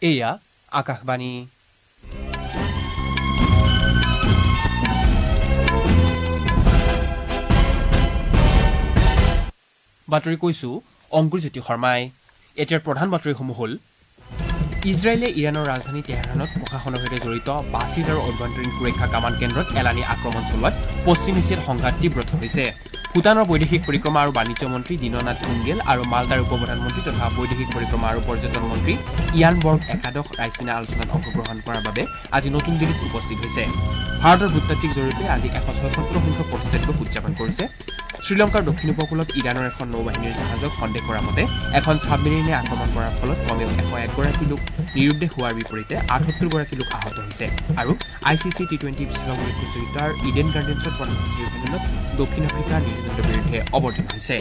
এয়া আকাশবাণী বাতৰি কৈছো অংকুৰজ্যোতি শৰ্মাই এতিয়াৰ প্ৰধান বাতৰিসমূহ হ'ল ইজৰাইলে ইৰাণৰ ৰাজধানী তেহৰানত প্ৰশাসনৰ সৈতে জড়িত বাছিজ আৰু অভ্যন্তৰীণ সুৰক্ষা কামান কেন্দ্ৰত এলানি আক্ৰমণ চলোৱাত পশ্চিম এছিয়াত সংঘাত তীব্ৰতৰ হৈছে ভূটানৰ বৈদেশিক পৰিক্ৰমা আৰু বাণিজ্য মন্ত্ৰী দীননাথ থুংগেল আৰু মালদাৰ উপ প্ৰধানমন্ত্ৰী তথা বৈদেশিক পৰিক্ৰমা আৰু পৰ্যটন মন্ত্ৰী ইয়ান বৰ্গ একাদশ ৰাইছিনা আলোচনাত অংশগ্ৰহণ কৰাৰ বাবে আজি নতুন দিল্লীত উপস্থিত হৈছে ভাৰতৰ ভূতাত্ত্বিক জৰীপে আজি 176 সংখ্যক প্ৰতিষ্ঠা দিৱস উদযাপন কৰিছে শ্ৰীলংকাৰ দক্ষিণ উপকূলত ইৰাণৰ এখন নৌবাহিনীৰ জাহাজক সন্দেহ কৰা মতে এখন ছাবমেৰিনে আক্ৰমণ কৰাৰ ফলত কমেও 101গৰাকী লোক নিৰুদ্দেশ হোৱাৰ বিপৰীতে 78গৰাকী লোক আহত হৈছে আৰু ICC T20 বিশ্বকাপ প্ৰতিযোগিতাৰ ইডেন গাৰ্ডেন্সত প্ৰথম ছেমিফাইনেলত দক্ষিণ আফ্ৰিকা নিউজিলেণ্ডৰ বিৰুদ্ধে অৱতীৰ্ণ হৈছে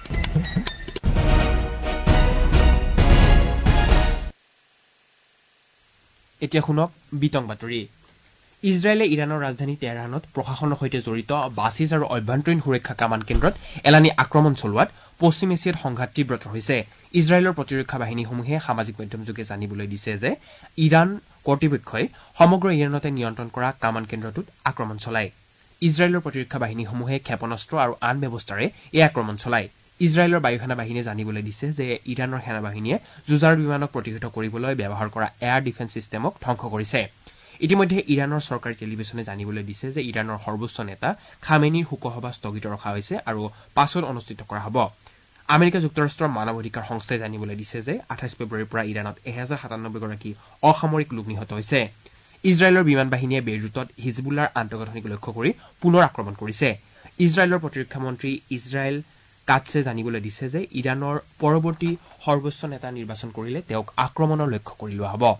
এতিয়া শুনক বিতং বাতৰি ইজৰাইলে ইৰাণৰ ৰাজধানী তেহৰানত প্ৰশাসনৰ সৈতে জড়িত বাছিজ আৰু অভ্যন্তৰীণ সুৰক্ষা কামান কেন্দ্ৰত এলানি আক্ৰমণ চলোৱাত পশ্চিম এছিয়াত সংঘাত তীব্ৰতৰ হৈছে ইজৰাইলৰ প্ৰতিৰক্ষা বাহিনীসমূহে সামাজিক মাধ্যমযোগে জানিবলৈ দিছে যে ইৰাণ কৰ্তৃপক্ষই সমগ্ৰ ইৰাণতে নিয়ন্ত্ৰণ কৰা কামান কেন্দ্ৰটোত আক্ৰমণ চলায় ইজৰাইলৰ প্ৰতিৰক্ষা বাহিনীসমূহে ক্ষেপণাস্ত্ৰ আৰু আন ব্যৱস্থাৰে এই আক্ৰমণ চলায় ইজৰাইলৰ বায়ু সেনা বাহিনীয়ে জানিবলৈ দিছে যে ইৰাণৰ সেনা বাহিনীয়ে যুঁজাৰ বিমানক প্ৰতিহত কৰিবলৈ ব্যৱহাৰ কৰা এয়াৰ ডিফেন্স ছিষ্টেমক ধ্বংস কৰিছে ইতিমধ্যে ইৰাণৰ চৰকাৰী টেলিভিছনে জানিবলৈ দিছে যে ইৰাণৰ সৰ্বোচ্চ নেতা খামেনিৰ শোকসভা স্থগিত ৰখা হৈছে আৰু পাছত অনুষ্ঠিত কৰা হ'ব আমেৰিকা যুক্তৰাষ্ট্ৰৰ মানৱ অধিকাৰ সংস্থাই জানিবলৈ দিছে যে 28 ফেব্ৰুৱাৰীৰ পৰা ইৰাণত 1097গৰাকী অসামৰিক লোক নিহত হৈছে ইজৰাইলৰ বিমান বাহিনীয়ে বেইৰুটত হিজবুল্লাৰ আন্তঃগাঁথনিক লক্ষ্য কৰি পুনৰ আক্ৰমণ কৰিছে ইজৰাইলৰ প্ৰতিৰক্ষা মন্ত্ৰী ইজৰাইল কাটছে জানিবলৈ দিছে যে ইৰাণৰ পৰৱৰ্তী সৰ্বোচ্চ নেতা নিৰ্বাচন কৰিলে তেওঁক আক্ৰমণৰ লক্ষ্য কৰি লোৱা হ'ব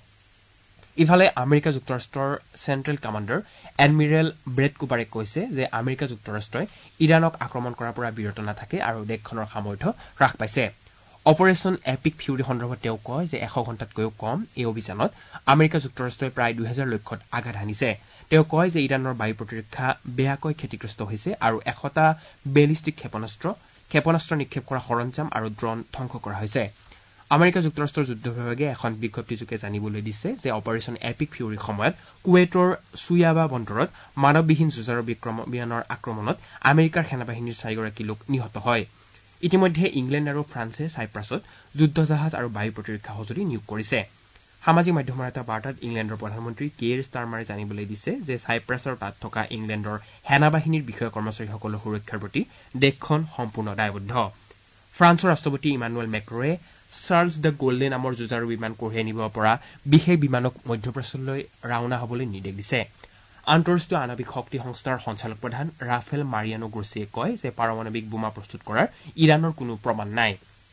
ইফালে আমেৰিকা যুক্তৰাষ্ট্ৰৰ চেণ্ট্ৰেল কমাণ্ডাৰ এডমিৰেল ব্ৰেড কুপাৰে কৈছে যে আমেৰিকা যুক্তৰাষ্ট্ৰই ইৰাণক আক্ৰমণ কৰাৰ পৰা বিৰত নাথাকে আৰু দেশখনৰ সামৰ্থ্য হ্ৰাস পাইছে অপাৰেশ্যন এপিক ফিউৰি সন্দৰ্ভত তেওঁ কয় যে 100 ঘণ্টাতকৈও কম এই অভিযানত আমেৰিকা যুক্তৰাষ্ট্ৰই প্ৰায় 2000 লক্ষ্যত আঘাত হানিছে তেওঁ কয় যে ইৰাণৰ বায়ু প্ৰতিৰক্ষা বেয়াকৈ ক্ষতিগ্ৰস্ত হৈছে আৰু 100টা বেলিষ্টিক ক্ষেপণাস্ত্ৰ নিক্ষেপ কৰা সৰঞ্জাম আৰু ড্ৰোন ধ্বংস কৰা হৈছে আমেৰিকা যুক্তৰাষ্ট্ৰৰ যুদ্ধ বিভাগে এখন বিজ্ঞপ্তিযোগে জানিবলৈ দিছে যে অপাৰেশ্যন এপিক ফিউৰিৰ সময়ত কুৱেটৰ সুয়াবা বন্দৰত মানৱবিহীন যুঁজাৰু বিমানৰ আক্ৰমণত আমেৰিকাৰ সেনাবাহিনীৰ 4গৰাকী লোক নিহত হয় ইতিমধ্যে ইংলেণ্ড আৰু ফ্ৰান্সে ছাইপ্ৰাছত যুদ্ধ জাহাজ আৰু বায়ু প্ৰতিৰক্ষা সঁজুলি নিয়োগ কৰিছে সামাজিক মাধ্যমৰ এটা বাৰ্তাত ইংলেণ্ডৰ প্ৰধানমন্ত্ৰী কেৰ ষ্টাৰমাৰে জানিবলৈ দিছে যে ছাইপ্ৰাছৰ তাত থকা ইংলেণ্ডৰ সেনাবাহিনীৰ বিষয়া কৰ্মচাৰীসকলৰ সুৰক্ষাৰ প্ৰতি দেশখন সম্পূৰ্ণ দায়বদ্ধ ফ্ৰান্সৰ ৰাষ্ট্ৰপতি ইমানুৱেল মেক্ৰয়ে চাৰ্লছ দ্য গোল্ডে নামৰ যুঁজাৰু বিমান কঢ়িয়াই নিব পৰা বিশেষ বিমানক মধ্যপ্ৰাচ্যলৈ ৰাওনা হ'বলৈ নিৰ্দেশ দিছে আন্তঃৰাষ্ট্ৰীয় আণৱিক শক্তি সংস্থাৰ সঞ্চালক প্ৰধান ৰাফেল মাৰিয়ানো গ্ৰোছিয়ে কয় যে পাৰমাণৱিক বোমা প্ৰস্তুত কৰাৰ ইৰাণৰ কোনো প্ৰমাণ নাই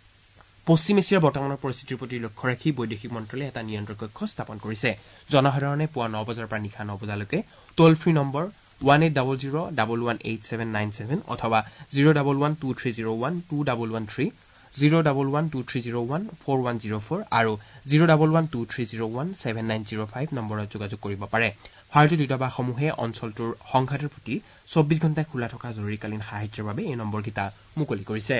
পশ্চিম এছিয়াৰ বৰ্তমানৰ পৰিস্থিতিৰ প্ৰতি লক্ষ্য ৰাখি বৈদেশিক মন্ত্ৰালয়ে এটা নিয়ন্ত্ৰণ কক্ষ স্থাপন কৰিছে জনসাধাৰণে পুৱা 9 বজাৰ পৰা নিশা 9 বজালৈকে টোল ফ্ৰী নম্বৰ 1800118797 অথবা 01123012113 01123014104 আৰু 01123017905 নম্বৰত যোগাযোগ কৰিব পাৰে ভাৰতীয় দূতাবাসসমূহে অঞ্চলটোৰ সংঘাতৰ প্ৰতি 24 ঘণ্টাই খোলা থকা জৰুৰীকালীন সাহায্যৰ বাবে এই নম্বৰকেইটা মুকলি কৰিছে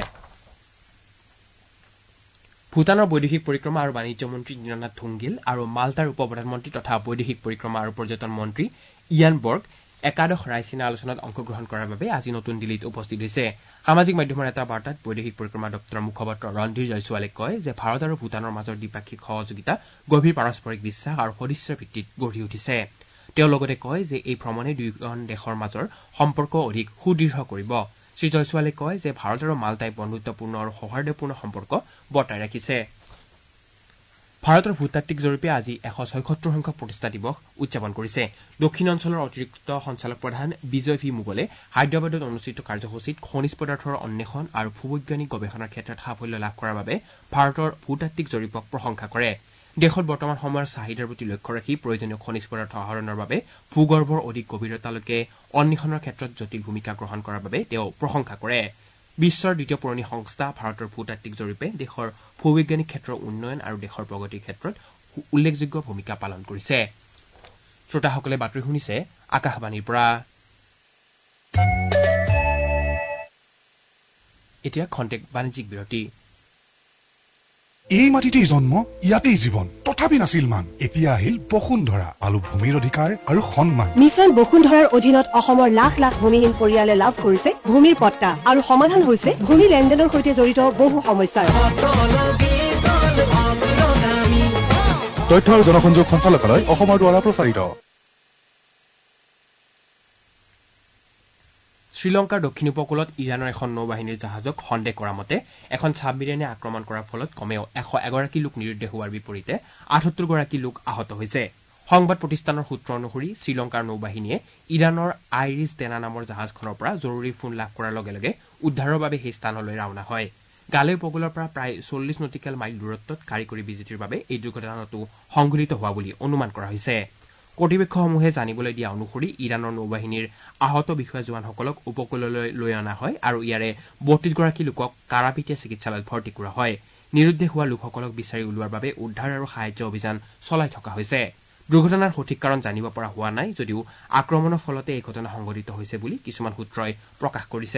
ভূটানৰ বৈদেশিক পৰিক্ৰমা আৰু বাণিজ্য মন্ত্ৰী দীননাথ থুংগেল আৰু মালটাৰ উপ প্ৰধানমন্ত্ৰী তথা বৈদেশিক পৰিক্ৰমা আৰু পৰ্যটন মন্ত্ৰী ইয়ান বৰ্গ একাদশ ৰাইছিনা আলোচনাত অংশগ্ৰহণ কৰাৰ বাবে আজি নতুন দিল্লীত উপস্থিত হৈছে সামাজিক মাধ্যমৰ এটা বাৰ্তাত বৈদেশিক পৰিক্ৰমা দপ্তৰৰ মুখপাত্ৰ ৰণধীৰ জয়ছোৱালে কয় যে ভাৰত আৰু ভূটানৰ মাজৰ দ্বিপাক্ষিক সহযোগিতা গভীৰ পাৰস্পৰিক বিশ্বাস আৰু সদিচ্ছাৰ ভিত্তিত গঢ়ি উঠিছে তেওঁ লগতে কয় যে এই ভ্ৰমণে দুয়োখন দেশৰ মাজৰ সম্পৰ্ক অধিক সুদৃঢ় কৰিব শ্ৰী জয়ছোৱালে কয় যে ভাৰত আৰু মালটাই বন্ধুত্বপূৰ্ণ আৰু সৌহাৰ্দ্যপূৰ্ণ সম্পৰ্ক বৰ্তাই ৰাখিছে ভাৰতৰ ভূতাত্ত্বিক জৰীপে আজি 176 সংখ্যক প্ৰতিষ্ঠা দিৱস উদযাপন কৰিছে দক্ষিণ অঞ্চলৰ অতিৰিক্ত সঞ্চালক প্ৰধান বিজয় ভি মুগলে হায়দৰাবাদত অনুষ্ঠিত কাৰ্যসূচীত খনিজ পদাৰ্থৰ অন্বেষণ আৰু ভূবৈজ্ঞানিক গৱেষণাৰ ক্ষেত্ৰত সাফল্য লাভ কৰাৰ বাবে ভাৰতৰ ভূতাত্ত্বিক জৰীপক প্ৰশংসা কৰে দেশত বৰ্তমান সময়ৰ চাহিদাৰ প্ৰতি লক্ষ্য ৰাখি প্ৰয়োজনীয় খনিজ পদাৰ্থ আহৰণৰ বাবে ভূগৰ্ভৰ অধিক গভীৰতালৈকে অন্বেষণৰ ক্ষেত্ৰত জটিল ভূমিকা গ্ৰহণ কৰাৰ বাবে তেওঁ প্ৰশংসা কৰে বিশ্বৰ দ্বিতীয় পুৰণি সংস্থা ভাৰতৰ ভূতাত্ত্বিক জৰীপে দেশৰ ভূবৈজ্ঞানিক ক্ষেত্ৰৰ উন্নয়ন আৰু দেশৰ প্ৰগতিৰ ক্ষেত্ৰত উল্লেখযোগ্য ভূমিকা পালন কৰিছে শ্ৰোতাসকলে বাতৰি শুনিছে আকাশবাণীৰ পৰা এতিয়া খন্তেক বাণিজ্যিক বিৰতি এই মাটিতেই জন্ম, ইয়াতেই জীৱন, তথাপি নাছিল মান। এতিয়া আহিল বসুন্ধৰা, আলু ভূমিৰ অধিকাৰ আৰু সন্মান। মিছন বসুন্ধৰাৰ অধীনত অসমৰ লাখ লাখ ভূমিহীন পৰিয়ালে লাভ কৰিছে ভূমিৰ পট্টা আৰু সমাধান হৈছে ভূমি লেনদেনৰ সৈতে জড়িত বহু সমস্যাৰ। তথ্য আৰু জনসংযোগ সঞ্চালকালয়, অসমৰ দ্বাৰা প্ৰচাৰিত। শ্ৰীলংকাৰ দক্ষিণ উপকূলত ইৰাণৰ এখন নৌবাহিনীৰ জাহাজক সন্দেহ কৰা মতে এখন ছাবমেৰিনে আক্ৰমণ কৰাৰ ফলত কমেও 101গৰাকী লোক নিৰুদ্দেশ হোৱাৰ বিপৰীতে 78গৰাকী লোক আহত হৈছে। সংবাদ প্ৰতিষ্ঠানৰ সূত্ৰ অনুসৰি শ্ৰীলংকাৰ নৌবাহিনীয়ে ইৰাণৰ আইৰিছ টেনা নামৰ জাহাজখনৰ পৰা জৰুৰী ফোন লাভ কৰাৰ লগে লগে উদ্ধাৰৰ বাবে সেই স্থানলৈ ৰাওনা হয়। গালে উপকূলৰ পৰা প্ৰায় 40 নটিকেল মাইল দূৰত্বত কাৰিকৰী বিজুতিৰ বাবে এই দুৰ্ঘটনাটো সংঘটিত হোৱা বুলি অনুমান কৰা হৈছে। কৰ্তৃপক্ষসমূহে জানিবলৈ দিয়া অনুসৰি ইৰাণৰ নৌবাহিনীৰ আহত বিষয়া জোৱানসকলক উপকূললৈ লৈ অনা হয় আৰু ইয়াৰে 32গৰাকী লোকক কাৰাপিটিয়া চিকিৎসালয়ত ভৰ্তি কৰা হয়। নিৰুদ্দেশ হোৱা লোকসকলক বিচাৰি উলিওৱাৰ বাবে উদ্ধাৰ আৰু সাহায্য অভিযান চলাই থকা হৈছে। দুৰ্ঘটনাৰ সঠিক কাৰণ জানিব পৰা হোৱা নাই যদিও আক্ৰমণৰ ফলতে এই ঘটনা সংঘটিত হৈছে বুলি কিছুমান সূত্ৰই প্ৰকাশ কৰিছে।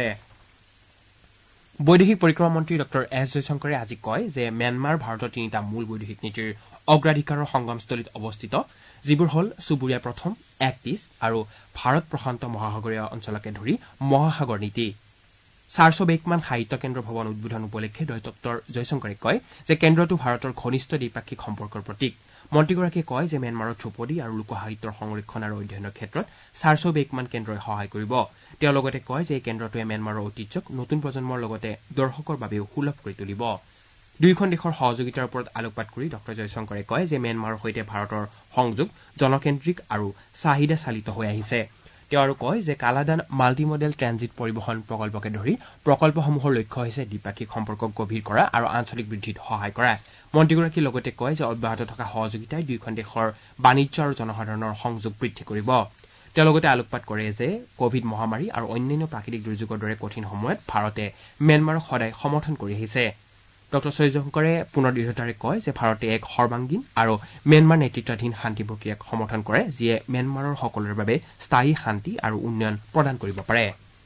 বৈদেশিক পৰিক্ৰমা মন্ত্ৰী ডঃ এছ জয়শংকৰে আজি কয় যে ম্যানমাৰ ভাৰতৰ 3টা মূল বৈদেশিক নীতিৰ অগ্ৰাধিকাৰৰ সংগমস্থলীত অৱস্থিত, যিবোৰ হ'ল চুবুৰীয়া প্ৰথম, এক্ট ইষ্ট আৰু ভাৰত প্ৰশান্ত মহাসাগৰীয় অঞ্চলকে ধৰি মহাসাগৰ নীতি। চাৰ্লছ বেকমান সাহিত্য কেন্দ্ৰ ভৱন উদ্বোধন উপলক্ষে ডঃ জয়শংকৰে কয় যে কেন্দ্ৰটো ভাৰতৰ ঘনিষ্ঠ দ্বিপাক্ষিক সম্পৰ্কৰ প্ৰতীক। মন্ত্ৰীগৰাকীয়ে কয় যে ম্যানমাৰৰ ধ্ৰুপদী আৰু লোকসাহিত্যৰ সংৰক্ষণ আৰু অধ্যয়নৰ ক্ষেত্ৰত চাৰ্লছ বেকমান কেন্দ্ৰই সহায় কৰিব। তেওঁ লগতে কয় যে এই কেন্দ্ৰটোৱে ম্যানমাৰৰ ঐতিহ্যক নতুন প্ৰজন্মৰ লগতে দৰ্শকৰ বাবেও সুলভ কৰি তুলিব। দুয়োখন দেশৰ সহযোগিতাৰ ওপৰত আলোকপাত কৰি ডঃ জয়শংকৰে কয় যে ম্যানমাৰৰ সৈতে ভাৰতৰ সংযোগ জনকেন্দ্ৰিক আৰু চাহিদা চালিত হৈ আহিছে। তেওঁ আৰু কয় যে কালাদান মাল্টি মডেল ট্ৰেনজিট পৰিবহণ প্ৰকল্পকে ধৰি প্ৰকল্পসমূহৰ লক্ষ্য হৈছে দ্বিপাক্ষিক সম্পৰ্ক গভীৰ কৰা আৰু আঞ্চলিক বৃদ্ধিত সহায় কৰা। মন্ত্ৰীগৰাকীয়ে লগতে কয় যে অব্যাহত থকা সহযোগিতাই দুয়োখন দেশৰ বাণিজ্য আৰু জনসাধাৰণৰ সংযোগ বৃদ্ধি কৰিব। তেওঁ লগতে আলোকপাত কৰে যে কোভিড মহামাৰী আৰু অন্যান্য প্ৰাকৃতিক দুৰ্যোগৰ দৰে কঠিন সময়ত ভাৰতে ম্যানমাৰক সদায় সমৰ্থন কৰি আহিছে। ডঃ জয়শংকৰে পুনৰ দৃঢ়তাৰে কয় যে ভাৰতে এক সৰ্বাংগীন আৰু ম্যানমাৰ নেতৃত্বাধীন শান্তি প্ৰক্ৰিয়াক সমৰ্থন কৰে, যিয়ে ম্যানমাৰৰ সকলোৰে বাবে স্থায়ী শান্তি আৰু উন্নয়ন প্ৰদান কৰিব পাৰে।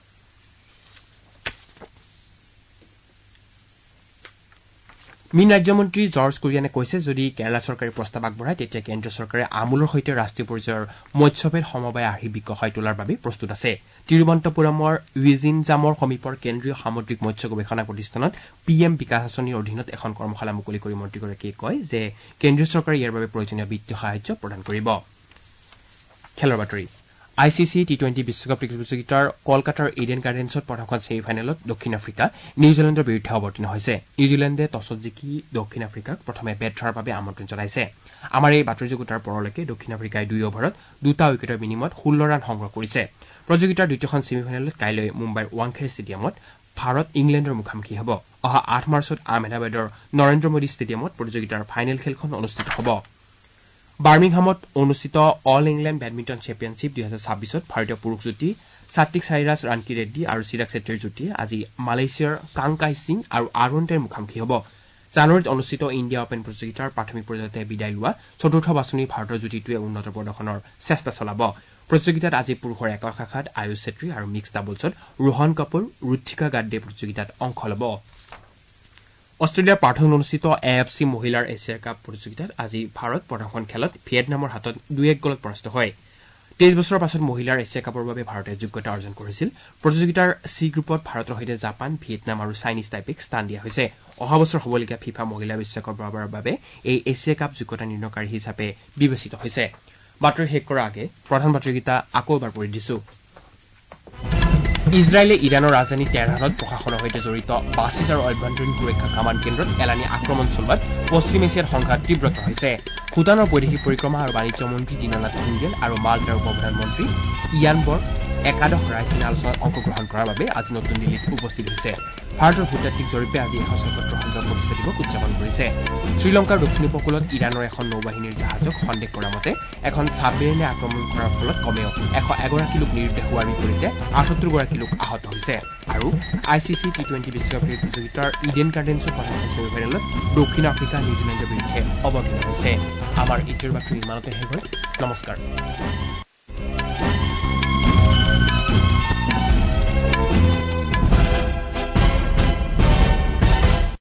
মীন ৰাজ্যমন্ত্ৰী জৰ্জ কুৰিয়ানে কৈছে যদি কেৰালা চৰকাৰে প্ৰস্তাৱ আগবঢ়ায় তেতিয়া কেন্দ্ৰীয় চৰকাৰে আমুলৰ সৈতে ৰাষ্ট্ৰীয় পৰ্যায়ৰ মৎস্যভেদ সমবায় আৰ্হি বিকশাই তোলাৰ বাবে প্ৰস্তুত আছে। তিৰুৱন্তপুৰমৰ ৱিজিনজামৰ সমীপৰ কেন্দ্ৰীয় সামুদ্ৰিক মৎস্য গৱেষণা প্ৰতিষ্ঠানত PM বিকাশ আঁচনিৰ অধীনত এখন কৰ্মশালা মুকলি কৰি মন্ত্ৰীগৰাকীয়ে কয় যে কেন্দ্ৰীয় চৰকাৰে ইয়াৰ বাবে প্ৰয়োজনীয় বিত্তীয় সাহায্য প্ৰদান কৰিব। খেলৰ বাতৰি। ICC T20 বিশ্বকাপ ক্ৰিকেট প্ৰতিযোগিতাৰ কলকাতাৰ ইডেন গাৰ্ডেন্সত প্ৰথমখন ছেমিফাইনেলত দক্ষিণ আফ্ৰিকা নিউজিলেণ্ডৰ বিৰুদ্ধে অৱতীৰ্ণ হৈছে। নিউজিলেণ্ডে টছত জিকি দক্ষিণ আফ্ৰিকাক প্ৰথমে বেট ধৰাৰ বাবে আমন্ত্ৰণ জনাইছে। আমাৰ এই বাতৰিযোগোটাৰ পৰলৈকে দক্ষিণ আফ্ৰিকাই 2 অভাৰত 2টা উইকেটৰ বিনিময়ত 16 ৰান সংগ্ৰহ কৰিছে। প্ৰতিযোগিতাৰ দ্বিতীয়খন ছেমিফাইনেলত কাইলৈ মুম্বাইৰ ৱাংখেড়ে ষ্টেডিয়ামত ভাৰত ইংলেণ্ডৰ মুখামুখি হ'ব। অহা 8 মাৰ্চত আহমেদাবাদৰ নৰেন্দ্ৰ মোদী ষ্টেডিয়ামত প্ৰতিযোগিতাৰ ফাইনেল খেলখন অনুষ্ঠিত হ'ব। বাৰ্মিংহামত অনুষ্ঠিত অল ইংলেণ্ড বেডমিণ্টন চেম্পিয়নশ্বিপ 2026ত ভাৰতীয় পুৰুষ যুটি সাত্বিক সাইৰাজ ৰাণকী ৰেড্ডী আৰু চিৰাগ ছেত্ৰীৰ যুটিয়ে আজি মালয়েছিয়াৰ কাংকাই সিং আৰু আৰুণতেৰ মুখামুখি হ'ব। জানুৱাৰীত অনুষ্ঠিত ইণ্ডিয়া অপেন প্ৰতিযোগিতাৰ প্ৰাথমিক পৰ্যায়তে বিদায় লোৱা চতুৰ্থ বাছনিৰ ভাৰতৰ যুটিটোৱে উন্নত প্ৰদৰ্শনৰ চেষ্টা চলাব। প্ৰতিযোগিতাত আজি পুৰুষৰ একক শাখাত আয়ুষ ছেত্ৰী আৰু মিক্স ডাবলছত ৰোহন কাপুৰ ৰুথিকা গাড্ডে প্ৰতিযোগিতাত অংশ ল'ব। অষ্ট্ৰেলিয়াৰ পাৰ্থত অনুষ্ঠিত AFC মহিলাৰ এছিয়া কাপ প্ৰতিযোগিতাত আজি ভাৰত প্ৰথমখন খেলত ভিয়েটনামৰ হাতত 2-1 গলত পৰাস্ত হয়। 23 বছৰৰ পাছত মহিলাৰ এছিয়া কাপৰ বাবে ভাৰতে যোগ্যতা অৰ্জন কৰিছিল। প্ৰতিযোগিতাৰ চি গ্ৰুপত ভাৰতৰ সৈতে জাপান, ভিয়েটনাম আৰু চাইনিজ টাইপেক স্থান দিয়া হৈছে। অহা বছৰ হ'বলগীয়া ফিফা মহিলা বিশ্বকাপৰ বাবে এই এছিয়া কাপ যোগ্যতা নিৰ্ণয়কাৰী হিচাপে বিবেচিত হৈছে। বাতৰি শেষ কৰাৰ আগে প্ৰধান বাতৰিকেইটা আকৌ এবাৰ পঢ়ি দিছো। ইজৰাইলে ইৰাণৰ ৰাজধানী তেহৰানত প্ৰশাসনৰ সৈতে জড়িত বাছিজ আৰু অভ্যন্তৰীণ সুৰক্ষা কামাণ্ড কেন্দ্ৰত এলানি আক্ৰমণ চলোৱাত পশ্চিম এছিয়াত সংঘাত তীব্ৰতৰ হৈছে। ভূটানৰ বৈদেশিক পৰিক্ৰমা আৰু বাণিজ্য মন্ত্ৰী দীনানাথ হুংগেল আৰু মাল্টাৰ উপ প্ৰধানমন্ত্ৰী ইয়ান বৰ্গ একাদশ ৰাইচিনা আলোচনাত অংশগ্ৰহণ কৰাৰ বাবে আজি নতুন দিল্লীত উপস্থিত হৈছে। ভাৰতৰ ভূতাত্ত্বিক জৰীপে আজি 174 প্ৰতিষ্ঠা দিৱস উদযাপন কৰিছে। শ্ৰীলংকাৰ দক্ষিণ উপকূলত ইৰাণৰ এখন নৌবাহিনীৰ জাহাজক সন্দেহ কৰা মতে এখন ছাবমেৰিনে আক্ৰমণ কৰাৰ ফলত কমেও 101গৰাকী লোক নিৰুদ্দেশ হোৱাৰ বিপৰীতে 78গৰাকী লোক আহত হৈছে। আৰু ICC T20 বিশ্বকাপ ক্ৰিকেট প্ৰতিযোগিতাৰ ইডেন গাৰ্ডেন্সৰ প্ৰথমখন ছেমিফাইনেলত দক্ষিণ আফ্ৰিকা নিউজিলেণ্ডৰ বিৰুদ্ধে অৱতীৰ্ণ হৈছে। আমাৰ ইটোৰ বাতৰি ইমানতে শেষ হ'ল। নমস্কাৰ।